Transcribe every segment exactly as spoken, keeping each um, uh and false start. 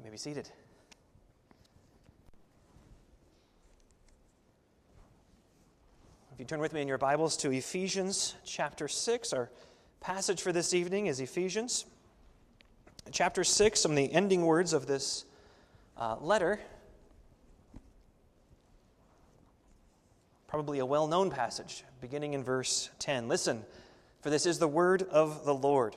may be seated. If you turn with me in your Bibles to Ephesians chapter six, our passage for this evening is Ephesians chapter six, some of the ending words of this uh, letter. Probably a well-known passage, beginning in verse ten. Listen, for this is the word of the Lord.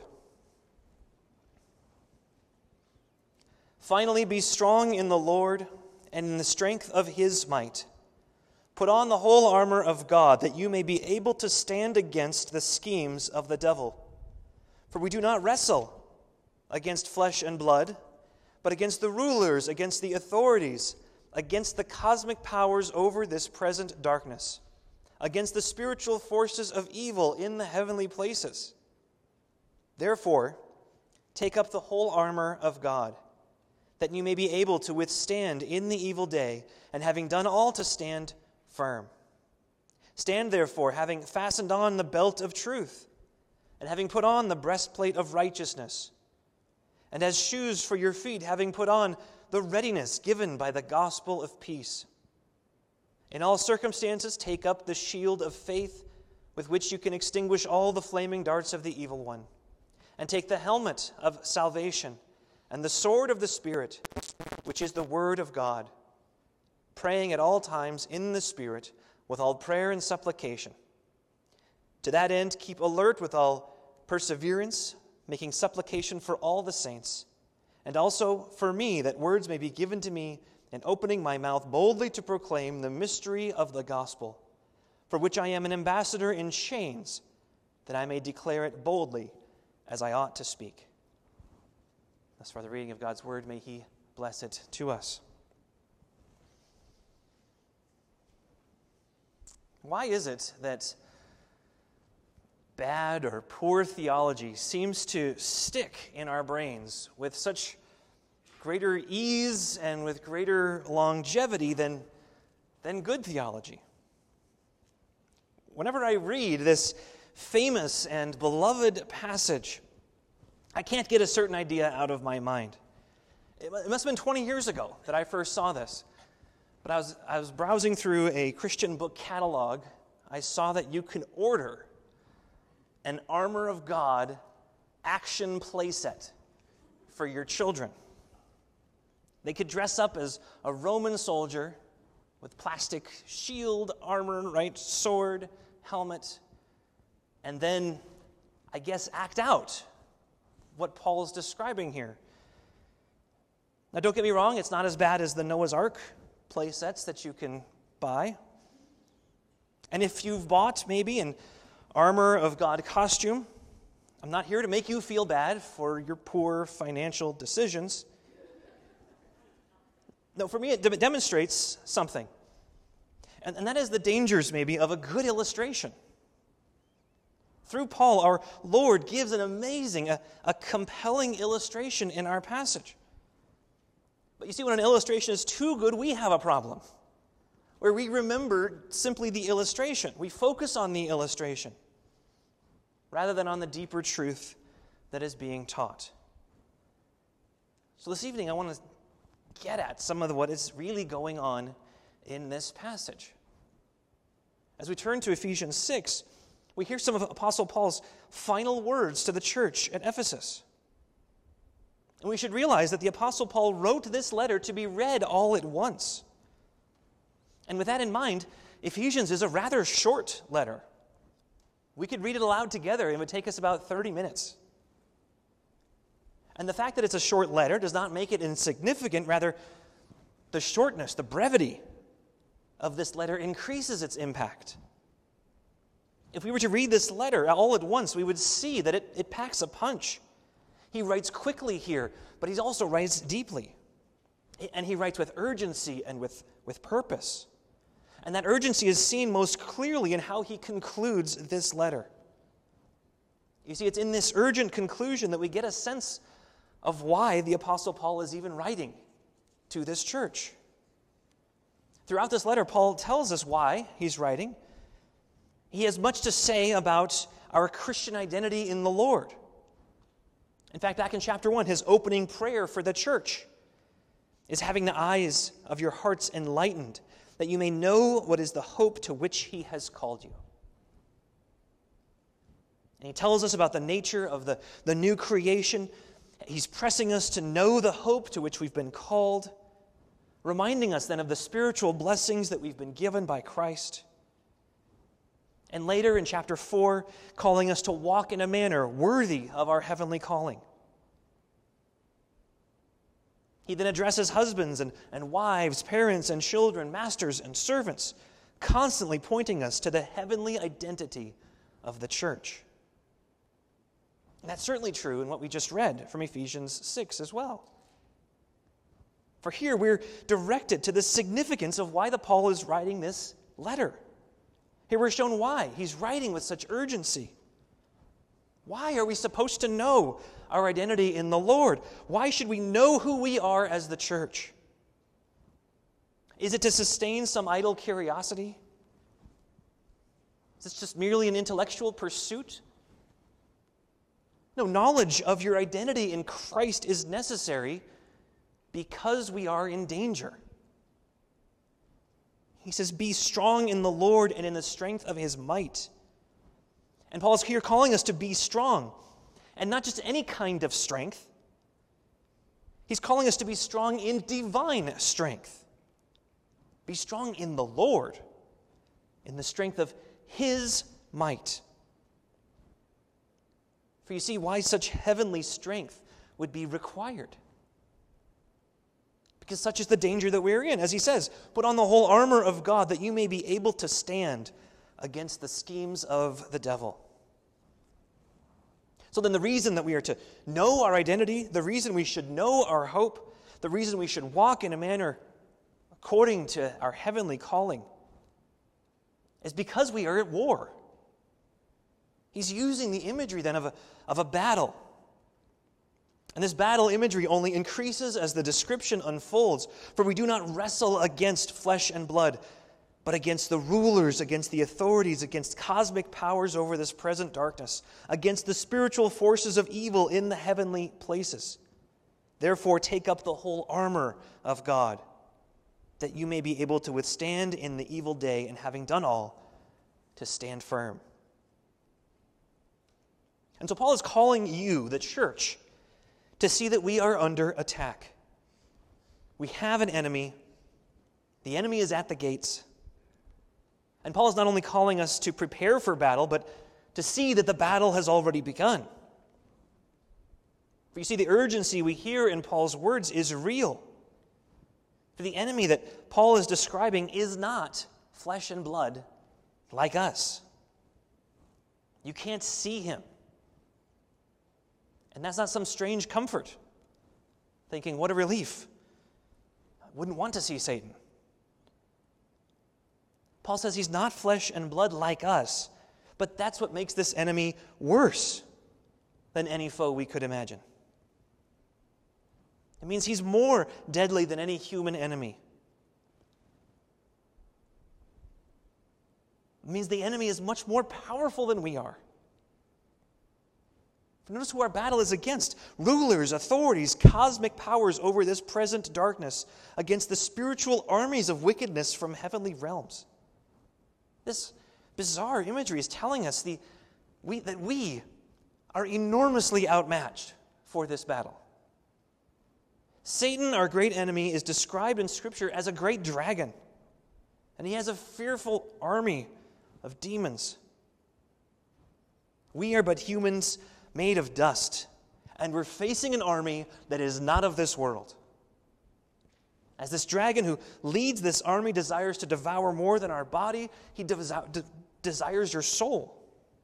Finally, be strong in the Lord and in the strength of his might. Put on the whole armor of God, that you may be able to stand against the schemes of the devil. For we do not wrestle against flesh and blood, but against the rulers, against the authorities, against the cosmic powers over this present darkness, against the spiritual forces of evil in the heavenly places. Therefore, take up the whole armor of God, that you may be able to withstand in the evil day, and having done all to stand firm. Stand therefore, having fastened on the belt of truth, and having put on the breastplate of righteousness, and as shoes for your feet, having put on the readiness given by the gospel of peace. In all circumstances, take up the shield of faith, with which you can extinguish all the flaming darts of the evil one, and take the helmet of salvation, and the sword of the Spirit, which is the word of God, praying at all times in the Spirit with all prayer and supplication. To that end, keep alert with all perseverance, making supplication for all the saints, and also for me, that words may be given to me in opening my mouth boldly to proclaim the mystery of the gospel, for which I am an ambassador in chains, that I may declare it boldly as I ought to speak. Thus far the reading of God's word, may he bless it to us. Why is it that bad or poor theology seems to stick in our brains with such greater ease and with greater longevity than, than good theology? Whenever I read this famous and beloved passage, I can't get a certain idea out of my mind. It must have been twenty years ago that I first saw this. But I was, I was browsing through a Christian book catalog. I saw that you can order an Armor of God action playset for your children. They could dress up as a Roman soldier with plastic shield, armor, right, sword, helmet, and then, I guess, act out what Paul is describing here. Now, don't get me wrong, it's not as bad as the Noah's Ark play sets that you can buy. And if you've bought maybe an Armor of God costume, I'm not here to make you feel bad for your poor financial decisions. No, for me it de- demonstrates something. And, and that is the dangers maybe of a good illustration. Through Paul, our Lord gives an amazing, a, a compelling illustration in our passage. But you see, when an illustration is too good, we have a problem, where we remember simply the illustration. We focus on the illustration rather than on the deeper truth that is being taught. So this evening, I want to get at some of what is really going on in this passage. As we turn to Ephesians six, we hear some of Apostle Paul's final words to the church at Ephesus. And we should realize that the Apostle Paul wrote this letter to be read all at once. And with that in mind, Ephesians is a rather short letter. We could read it aloud together, and it would take us about thirty minutes. And the fact that it's a short letter does not make it insignificant. Rather, the shortness, the brevity of this letter increases its impact. If we were to read this letter all at once, we would see that it, it packs a punch. He writes quickly here, but he also writes deeply. And he writes with urgency and with, with purpose. And that urgency is seen most clearly in how he concludes this letter. You see, it's in this urgent conclusion that we get a sense of why the Apostle Paul is even writing to this church. Throughout this letter, Paul tells us why he's writing. He has much to say about our Christian identity in the Lord. In fact, back in chapter one, his opening prayer for the church, is having the eyes of your hearts enlightened, that you may know what is the hope to which he has called you. And he tells us about the nature of the, the new creation. He's pressing us to know the hope to which we've been called, reminding us then of the spiritual blessings that we've been given by Christ. And later in chapter four, calling us to walk in a manner worthy of our heavenly calling. He then addresses husbands and, and wives, parents and children, masters and servants, constantly pointing us to the heavenly identity of the church. And that's certainly true in what we just read from Ephesians six as well. For here we're directed to the significance of why the Paul is writing this letter. Here we're shown why he's writing with such urgency. Why are we supposed to know our identity in the Lord? Why should we know who we are as the church? Is it to sustain some idle curiosity? Is this just merely an intellectual pursuit? No, knowledge of your identity in Christ is necessary because we are in danger. He says, be strong in the Lord and in the strength of his might. And Paul is here calling us to be strong, and not just any kind of strength. He's calling us to be strong in divine strength. Be strong in the Lord, in the strength of his might. For you see why such heavenly strength would be required. Because such is the danger that we're in. As he says, put on the whole armor of God that you may be able to stand against the schemes of the devil. So then the reason that we are to know our identity, the reason we should know our hope, the reason we should walk in a manner according to our heavenly calling is because we are at war. He's using the imagery then of a, of a battle. And this battle imagery only increases as the description unfolds. For we do not wrestle against flesh and blood, but against the rulers, against the authorities, against cosmic powers over this present darkness, against the spiritual forces of evil in the heavenly places. Therefore, take up the whole armor of God, that you may be able to withstand in the evil day, and having done all, to stand firm. And so Paul is calling you, the church, to see that we are under attack. We have an enemy. The enemy is at the gates. And Paul is not only calling us to prepare for battle, but to see that the battle has already begun. For you see, the urgency we hear in Paul's words is real. For the enemy that Paul is describing is not flesh and blood like us. You can't see him. And that's not some strange comfort, thinking, what a relief. I wouldn't want to see Satan. Paul says he's not flesh and blood like us, but that's what makes this enemy worse than any foe we could imagine. It means he's more deadly than any human enemy. It means the enemy is much more powerful than we are. Notice who our battle is against. Rulers, authorities, cosmic powers over this present darkness, against the spiritual armies of wickedness from heavenly realms. This bizarre imagery is telling us the, we, that we are enormously outmatched for this battle. Satan, our great enemy, is described in Scripture as a great dragon, and he has a fearful army of demons. We are but humans made of dust, and we're facing an army that is not of this world. As this dragon who leads this army desires to devour more than our body, he de- de- desires your soul.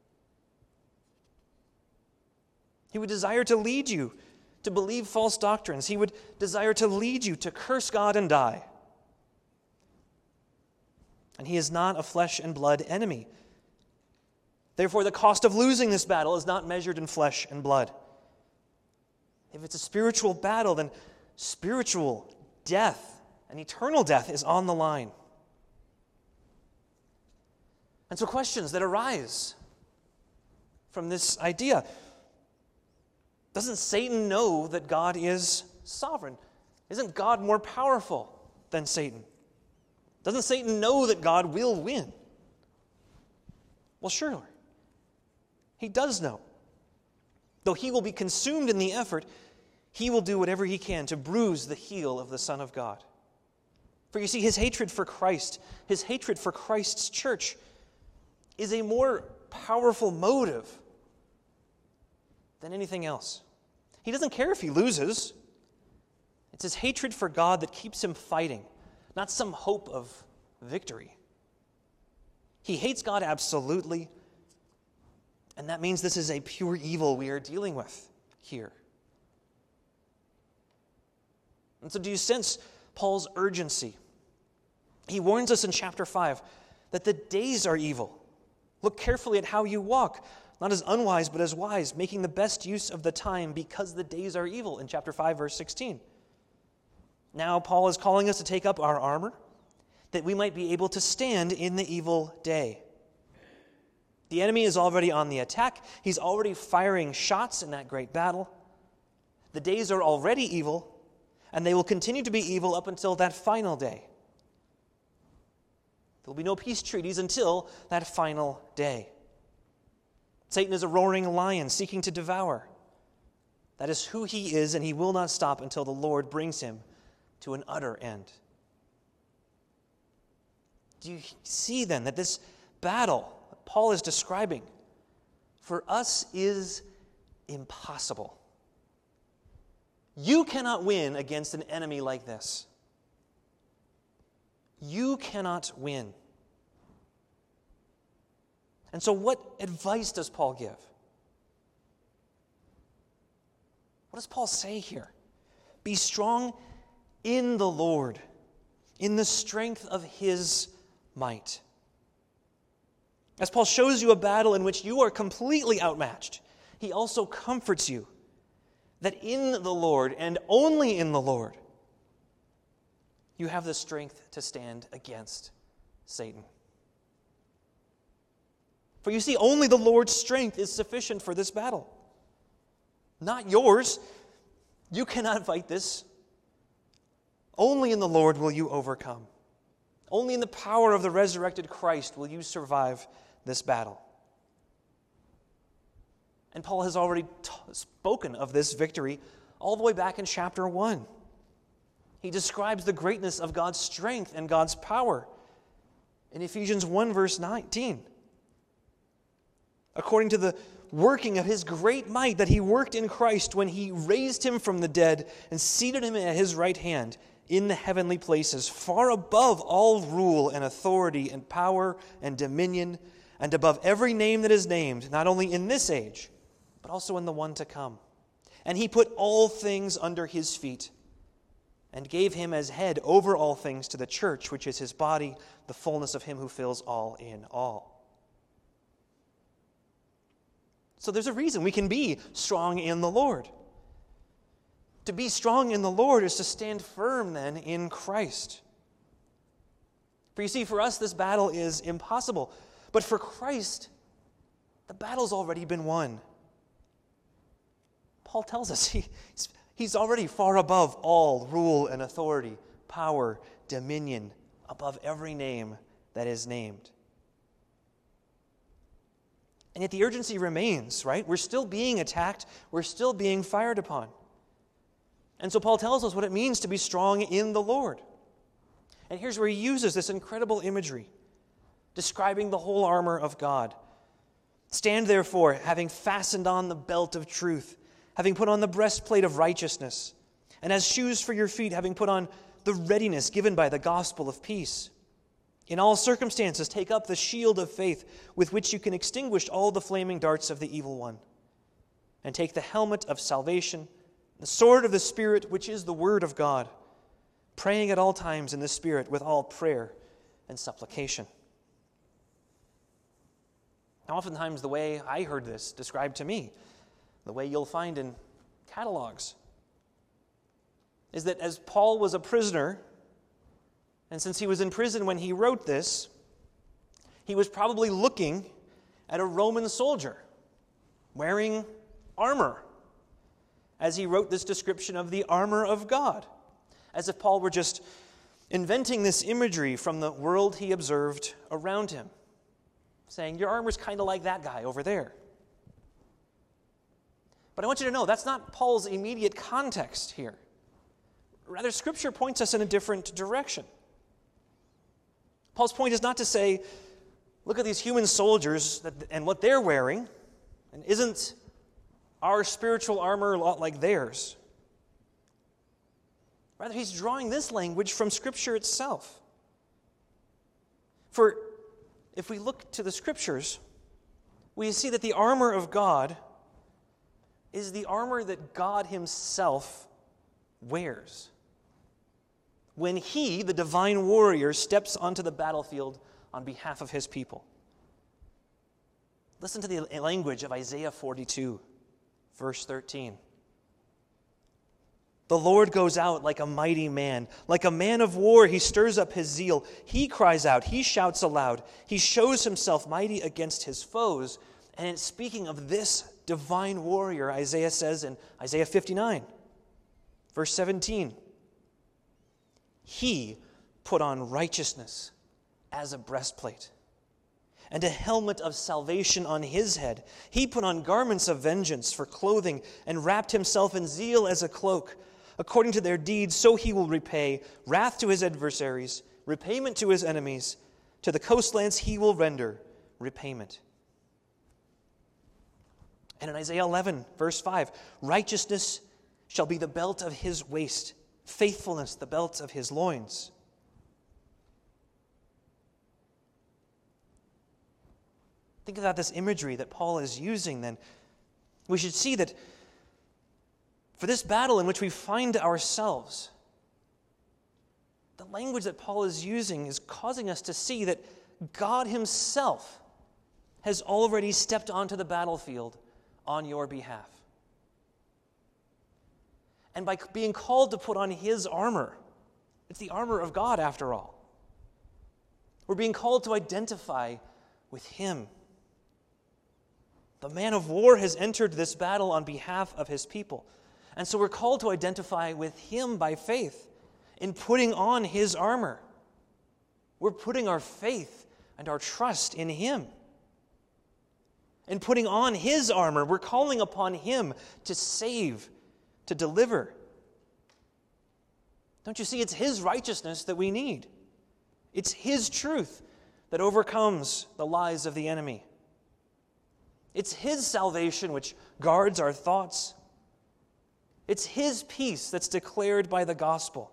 He would desire to lead you to believe false doctrines. He would desire to lead you to curse God and die. And he is not a flesh and blood enemy. Therefore, the cost of losing this battle is not measured in flesh and blood. If it's a spiritual battle, then spiritual death and eternal death is on the line. And so questions that arise from this idea. Doesn't Satan know that God is sovereign? Isn't God more powerful than Satan? Doesn't Satan know that God will win? Well, sure. He does know. Though he will be consumed in the effort, he will do whatever he can to bruise the heel of the Son of God. For you see, his hatred for Christ, his hatred for Christ's church, is a more powerful motive than anything else. He doesn't care if he loses. It's his hatred for God that keeps him fighting, not some hope of victory. He hates God absolutely, and that means this is a pure evil we are dealing with here. And so do you sense Paul's urgency? He warns us in chapter five that the days are evil. Look carefully at how you walk, not as unwise, but as wise, making the best use of the time because the days are evil, in chapter five, verse sixteen. Now Paul is calling us to take up our armor, that we might be able to stand in the evil day. The enemy is already on the attack. He's already firing shots in that great battle. The days are already evil, and they will continue to be evil up until that final day. There will be no peace treaties until that final day. Satan is a roaring lion seeking to devour. That is who he is, and he will not stop until the Lord brings him to an utter end. Do you see then that this battle that Paul is describing for us is impossible? You cannot win against an enemy like this. You cannot win. And so what advice does Paul give? What does Paul say here? Be strong in the Lord, in the strength of his might. As Paul shows you a battle in which you are completely outmatched, he also comforts you that in the Lord and only in the Lord you have the strength to stand against Satan. For you see, only the Lord's strength is sufficient for this battle. Not yours. You cannot fight this. Only in the Lord will you overcome. Only in the power of the resurrected Christ will you survive this battle. And Paul has already t- spoken of this victory all the way back in chapter one. He describes the greatness of God's strength and God's power in Ephesians one, verse nineteen. According to the working of his great might that he worked in Christ when he raised him from the dead and seated him at his right hand in the heavenly places, far above all rule and authority and power and dominion, and above every name that is named, not only in this age, but also in the one to come. And he put all things under his feet, and gave him as head over all things to the church, which is his body, the fullness of him who fills all in all. So there's a reason we can be strong in the Lord. To be strong in the Lord is to stand firm then in Christ. For you see, for us this battle is impossible. But for Christ, the battle's already been won. Paul tells us he, he's already far above all rule and authority, power, dominion, above every name that is named. And yet the urgency remains, right? We're still being attacked. We're still being fired upon. And so Paul tells us what it means to be strong in the Lord. And here's where he uses this incredible imagery, describing the whole armor of God. Stand therefore, having fastened on the belt of truth, having put on the breastplate of righteousness, and as shoes for your feet, having put on the readiness given by the gospel of peace. In all circumstances, take up the shield of faith with which you can extinguish all the flaming darts of the evil one. And take the helmet of salvation, the sword of the Spirit, which is the word of God, praying at all times in the Spirit with all prayer and supplication. Now, oftentimes the way I heard this described to me, the way you'll find in catalogs, is that as Paul was a prisoner, and since he was in prison when he wrote this, he was probably looking at a Roman soldier wearing armor as he wrote this description of the armor of God. as if Paul were just inventing this imagery from the world he observed around him, saying, your armor's kind of like that guy over there. But I want you to know that's not Paul's immediate context here. Rather, Scripture points us in a different direction. Paul's point is not to say, look at these human soldiers that, and what they're wearing, and isn't our spiritual armor a lot like theirs? Rather, he's drawing this language from Scripture itself. For if we look to the Scriptures, we see that the armor of God is the armor that God himself wears when he, the divine warrior, steps onto the battlefield on behalf of his people. Listen to the language of Isaiah forty-two, verse thirteen. The Lord goes out like a mighty man. Like a man of war, he stirs up his zeal. He cries out. He shouts aloud. He shows himself mighty against his foes. And it's speaking of this divine warrior, Isaiah says in Isaiah fifty-nine, verse seventeen. He put on righteousness as a breastplate, and a helmet of salvation on his head. He put on garments of vengeance for clothing, and wrapped himself in zeal as a cloak. According to their deeds, so he will repay wrath to his adversaries, repayment to his enemies. To the coastlands he will render repayment. And in Isaiah eleven, verse five, righteousness shall be the belt of his waist, faithfulness the belt of his loins. Think about this imagery that Paul is using then. We should see that for this battle in which we find ourselves, the language that Paul is using is causing us to see that God himself has already stepped onto the battlefield on your behalf. And by being called to put on his armor, it's the armor of God after all, we're being called to identify with him. The man of war has entered this battle on behalf of his people. And so we're called to identify with him by faith in putting on his armor. We're putting our faith and our trust in him. In putting on his armor, we're calling upon him to save, to deliver. Don't you see? It's his righteousness that we need. It's his truth that overcomes the lies of the enemy. It's his salvation which guards our thoughts. It's his peace that's declared by the gospel.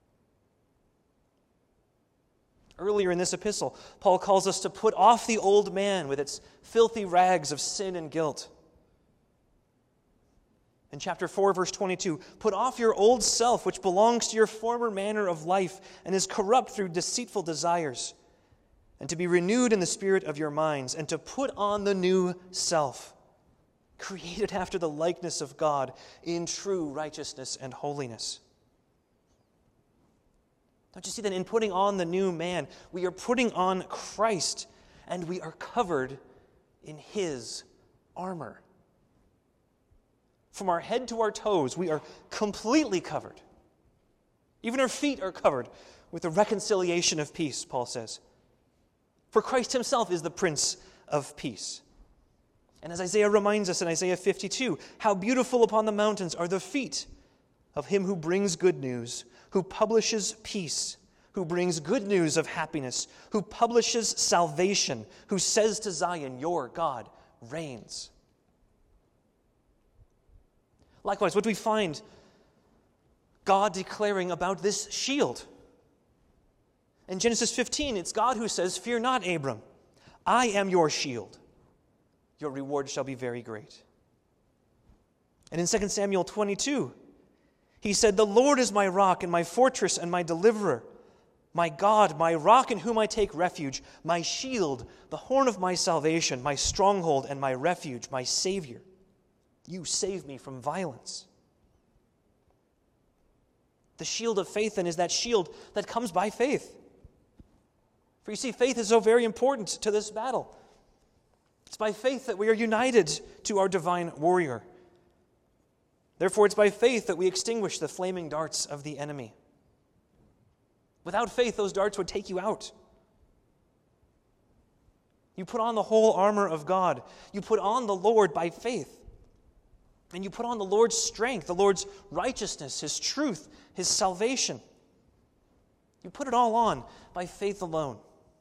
Earlier in this epistle, Paul calls us to put off the old man with its filthy rags of sin and guilt. In chapter four, verse twenty-two, put off your old self, which belongs to your former manner of life and is corrupt through deceitful desires, and to be renewed in the spirit of your minds, and to put on the new self, created after the likeness of God in true righteousness and holiness. Don't you see that in putting on the new man, we are putting on Christ, and we are covered in his armor. From our head to our toes, we are completely covered. Even our feet are covered with the reconciliation of peace, Paul says. For Christ himself is the Prince of Peace. And as Isaiah reminds us in Isaiah fifty-two, how beautiful upon the mountains are the feet of him who brings good news, who publishes peace, who brings good news of happiness, who publishes salvation, who says to Zion, your God reigns. Likewise, what do we find God declaring about this shield? In Genesis fifteen, it's God who says, fear not, Abram, I am your shield. Your reward shall be very great. And in Second Samuel twenty-two, he said, the Lord is my rock and my fortress and my deliverer, my God, my rock in whom I take refuge, my shield, the horn of my salvation, my stronghold and my refuge, my Savior. You save me from violence. The shield of faith, then, is that shield that comes by faith. For you see, faith is so very important to this battle. It's by faith that we are united to our divine warrior. Therefore, it's by faith that we extinguish the flaming darts of the enemy. Without faith, those darts would take you out. You put on the whole armor of God. You put on the Lord by faith. And you put on the Lord's strength, the Lord's righteousness, His truth, His salvation. You put it all on by faith alone.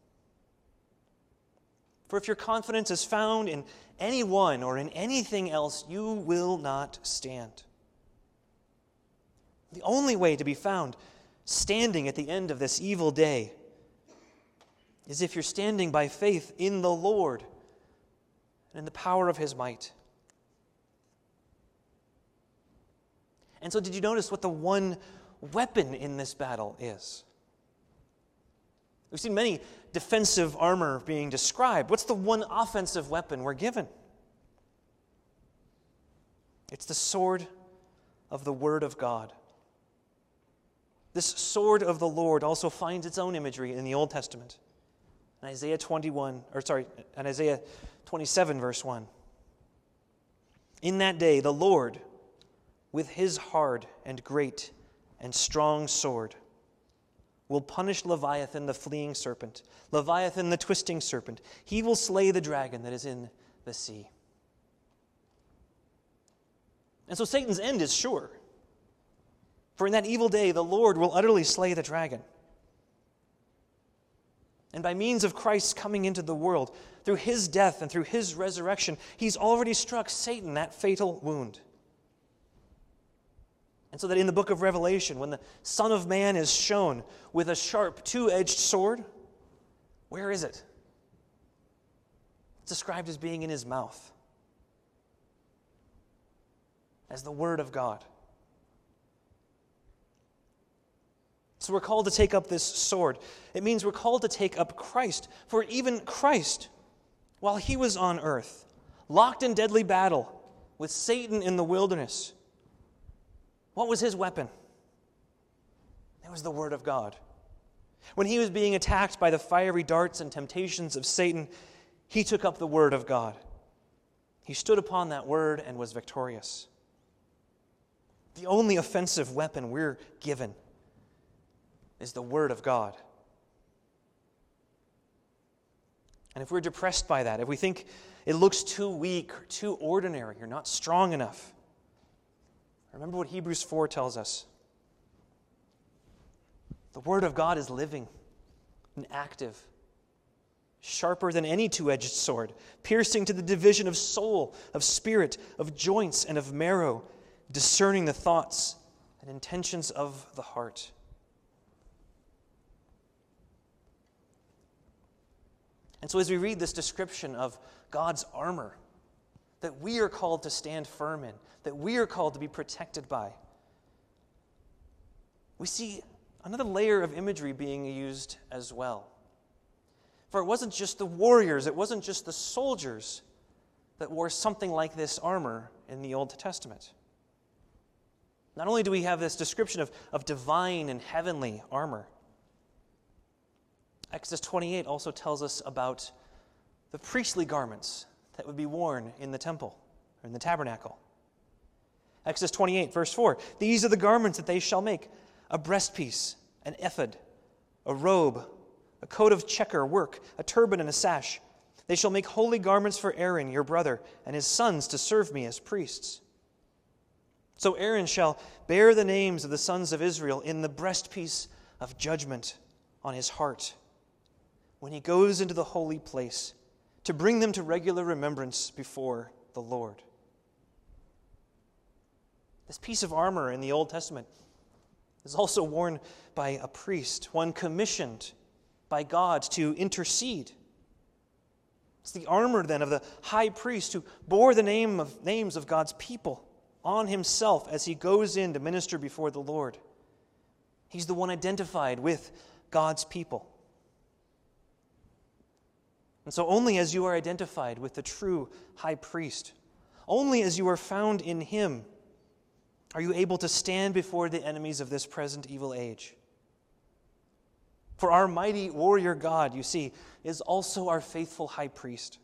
For if your confidence is found in anyone or in anything else, you will not stand. The only way to be found standing at the end of this evil day is if you're standing by faith in the Lord and in the power of His might. And so did you notice what the one weapon in this battle is? We've seen many defensive armor being described. What's the one offensive weapon we're given? It's the sword of the Word of God. This sword of the Lord also finds its own imagery in the Old Testament. In Isaiah twenty-one, or sorry, in Isaiah twenty-seven, verse one. In that day, the Lord, with His hard and great and strong sword, will punish Leviathan the fleeing serpent, Leviathan the twisting serpent. He will slay the dragon that is in the sea. And so Satan's end is sure. For in that evil day, the Lord will utterly slay the dragon. And by means of Christ's coming into the world, through His death and through His resurrection, He's already struck Satan that fatal wound. And so that in the book of Revelation, when the Son of Man is shown with a sharp, two-edged sword, where is it? It's described as being in His mouth, as the Word of God. So we're called to take up this sword. It means we're called to take up Christ. For even Christ, while He was on earth, locked in deadly battle with Satan in the wilderness, what was His weapon? It was the Word of God. When He was being attacked by the fiery darts and temptations of Satan, He took up the Word of God. He stood upon that Word and was victorious. The only offensive weapon we're given is the Word of God. And if we're depressed by that, if we think it looks too weak or too ordinary or not strong enough, remember what Hebrews four tells us. The Word of God is living and active, sharper than any two-edged sword, piercing to the division of soul, of spirit, of joints, and of marrow, discerning the thoughts and intentions of the heart. And so as we read this description of God's armor that we are called to stand firm in, that we are called to be protected by, we see another layer of imagery being used as well. For it wasn't just the warriors, it wasn't just the soldiers that wore something like this armor in the Old Testament. Not only do we have this description of, of divine and heavenly armor, Exodus twenty-eight also tells us about the priestly garments that would be worn in the temple, or in the tabernacle. Exodus twenty-eight, verse four, these are the garments that they shall make, a breastpiece, an ephod, a robe, a coat of checker work, a turban and a sash. They shall make holy garments for Aaron, your brother, and his sons to serve me as priests. So Aaron shall bear the names of the sons of Israel in the breastpiece of judgment on his heart when he goes into the holy place to bring them to regular remembrance before the Lord. This piece of armor in the Old Testament is also worn by a priest, one commissioned by God to intercede. It's the armor then of the high priest who bore the name of names of God's people on himself as he goes in to minister before the Lord. He's the one identified with God's people. And so only as you are identified with the true high priest, only as you are found in him, are you able to stand before the enemies of this present evil age. For our mighty warrior God, you see, is also our faithful high priest.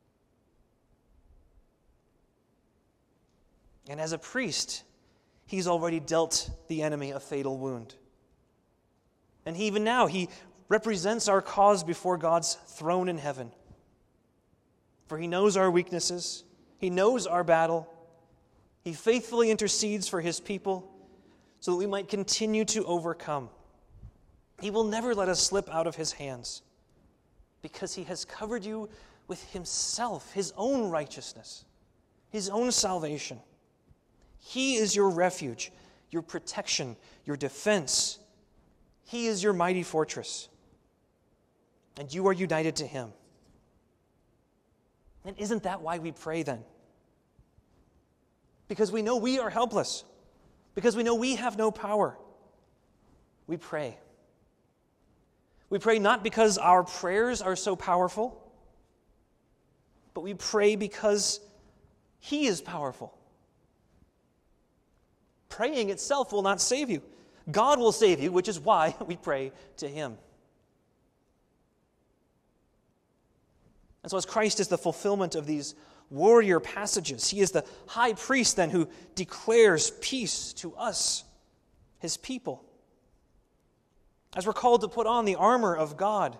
And as a priest, he's already dealt the enemy a fatal wound. And even now, he represents our cause before God's throne in heaven. For he knows our weaknesses. He knows our battle. He faithfully intercedes for his people so that we might continue to overcome. He will never let us slip out of his hands because he has covered you with himself, his own righteousness, his own salvation. He is your refuge, your protection, your defense. He is your mighty fortress, and you are united to him. And isn't that why we pray then? Because we know we are helpless, because we know we have no power. We pray. We pray not because our prayers are so powerful, but we pray because he is powerful. Praying itself will not save you. God will save you, which is why we pray to him. And so as Christ is the fulfillment of these warrior passages, he is the high priest then who declares peace to us, his people. As we're called to put on the armor of God,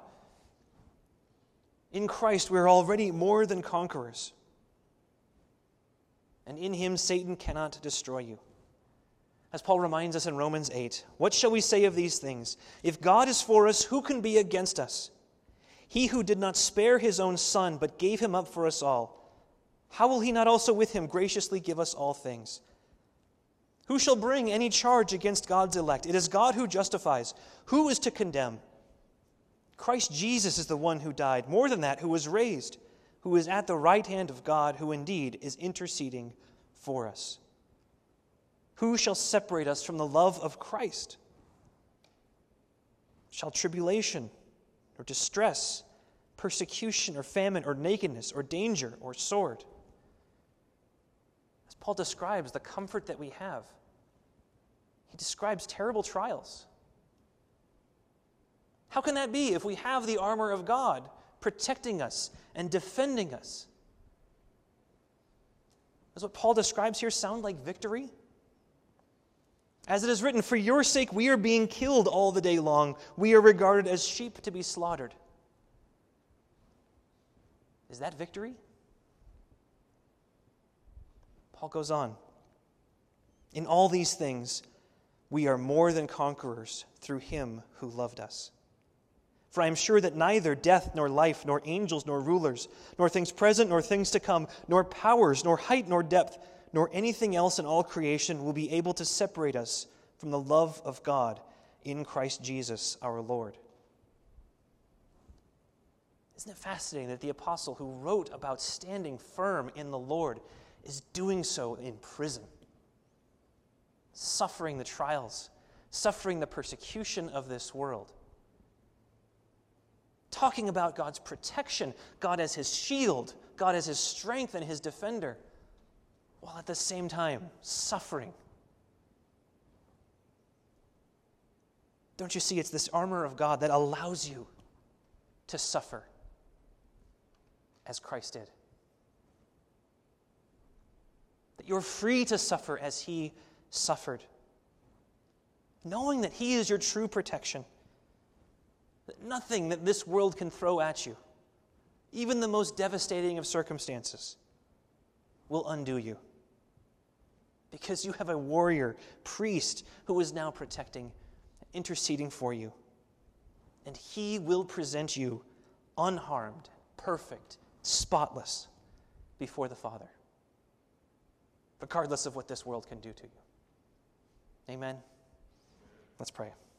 in Christ we are already more than conquerors. And in him Satan cannot destroy you. As Paul reminds us in Romans eight, what shall we say of these things? If God is for us, who can be against us? He who did not spare his own son, but gave him up for us all, how will he not also with him graciously give us all things? Who shall bring any charge against God's elect? It is God who justifies. Who is to condemn? Christ Jesus is the one who died, more than that, who was raised, who is at the right hand of God, who indeed is interceding for us. Who shall separate us from the love of Christ? Shall tribulation or distress, persecution or famine or nakedness or danger or sword? As Paul describes the comfort that we have, he describes terrible trials. How can that be if we have the armor of God protecting us and defending us? Does what Paul describes here sound like victory? As it is written, for your sake we are being killed all the day long. We are regarded as sheep to be slaughtered. Is that victory? Paul goes on. In all these things, we are more than conquerors through him who loved us. For I am sure that neither death, nor life, nor angels, nor rulers, nor things present, nor things to come, nor powers, nor height, nor depth, nor anything else in all creation will be able to separate us from the love of God in Christ Jesus our Lord. Isn't it fascinating that the apostle who wrote about standing firm in the Lord is doing so in prison, suffering the trials, suffering the persecution of this world, talking about God's protection, God as his shield, God as his strength and his defender, while at the same time suffering. Don't you see, it's this armor of God that allows you to suffer as Christ did. That you're free to suffer as he suffered. Knowing that he is your true protection. That nothing that this world can throw at you, even the most devastating of circumstances, will undo you. Because you have a warrior priest who is now protecting, interceding for you. And he will present you unharmed, perfect, spotless before the Father, regardless of what this world can do to you. Amen. Let's pray.